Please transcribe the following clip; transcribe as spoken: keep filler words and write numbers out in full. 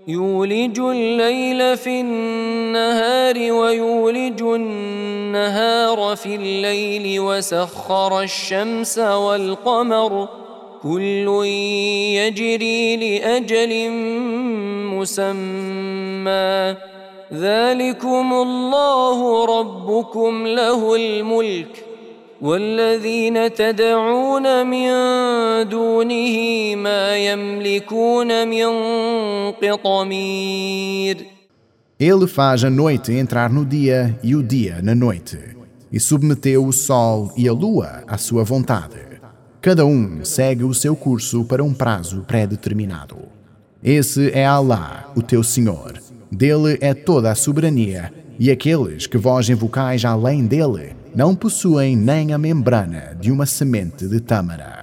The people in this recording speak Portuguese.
يولج الليل في النهار ويولج النهار في الليل وسخر الشمس والقمر كل يجري لأجل مسمى ذلكم الله ربكم له الملك والذين تدعون من دونه ما يملكون من قطمير. Ele faz a noite entrar no dia e o dia na noite, e submeteu o sol e a lua à sua vontade. Cada um segue o seu curso para um prazo pré-determinado. Esse é Allah, o teu Senhor. Dele é toda a soberania, e aqueles que vós invocais além dele não possuem nem a membrana de uma semente de tâmara.